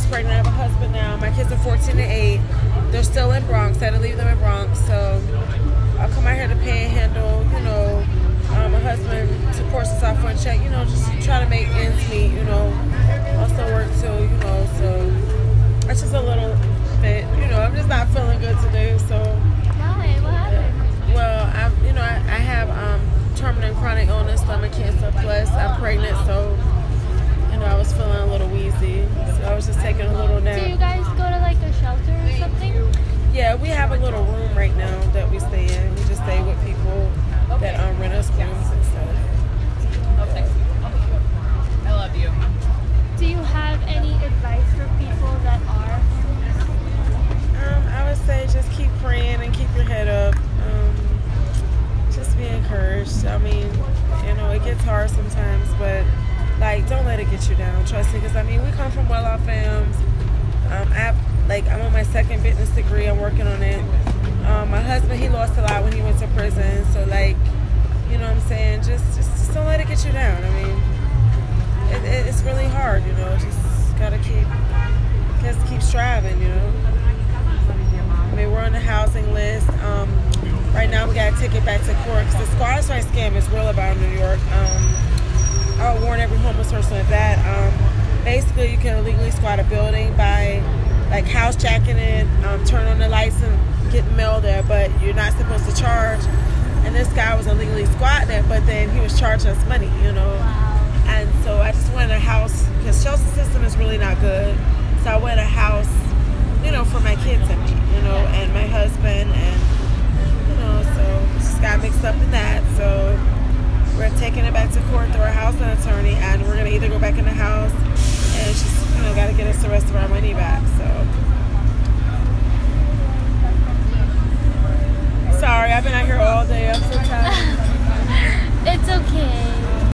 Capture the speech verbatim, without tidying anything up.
months pregnant. I have a husband now. My kids are fourteen and eight. They're still in Bronx. I had to leave them in Bronx. So I'll come out here to Panhandle. You know, um, my husband supports us out for a check. You know, just try to make ends meet. You know, also work too. You know, so it's just a little bit. You know, I'm just not feeling good today. So. Why? What happened? Well, I, you know, I, I have um, terminal and chronic illness, stomach cancer. Plus, I'm pregnant, so. You know, I was feeling a little wheezy, so I was just taking a little nap. Do you guys go to like a shelter or something? Yeah, we have a little room right now that we stay in. We just stay with people that um, rent us rooms and stuff. Okay. I love you. Do you have any advice for people that are homeless? Um, I would say just keep praying and keep your head up. Um, just be encouraged. I mean, you know, it gets hard sometimes, but like, don't let it get you down. Trust me, because I mean, we come from well-off families. Um, I have, like, I'm on my second business degree. I'm working on it. Um, my husband, he lost a lot when he went to prison. So, like, you know what I'm saying? Just, just, just don't let it get you down. I mean, it, it, it's really hard, you know. Just gotta keep, just keep striving, you know. I mean, we're on the housing list. Um, right now, we got a ticket back to court because the squad strike scam is real about New York. Um, I would warn every homeless person of that. Um, basically, you can illegally squat a building by like house jacking it, um, turn on the lights and get mail there, but you're not supposed to charge. And this guy was illegally squatting it, but then he was charging us money, you know. Wow. And so I just wanted a house because shelter system is really not good. So I wanted a house, you know, for my kids and me, you know, and my husband, and you know, so just got mixed up in that. So. We're taking it back to court through our housing attorney, and we're going to either go back in the house and it's just, you know, got to get us the rest of our money back. So, sorry, I've been out here all day. I'm so tired. It's okay.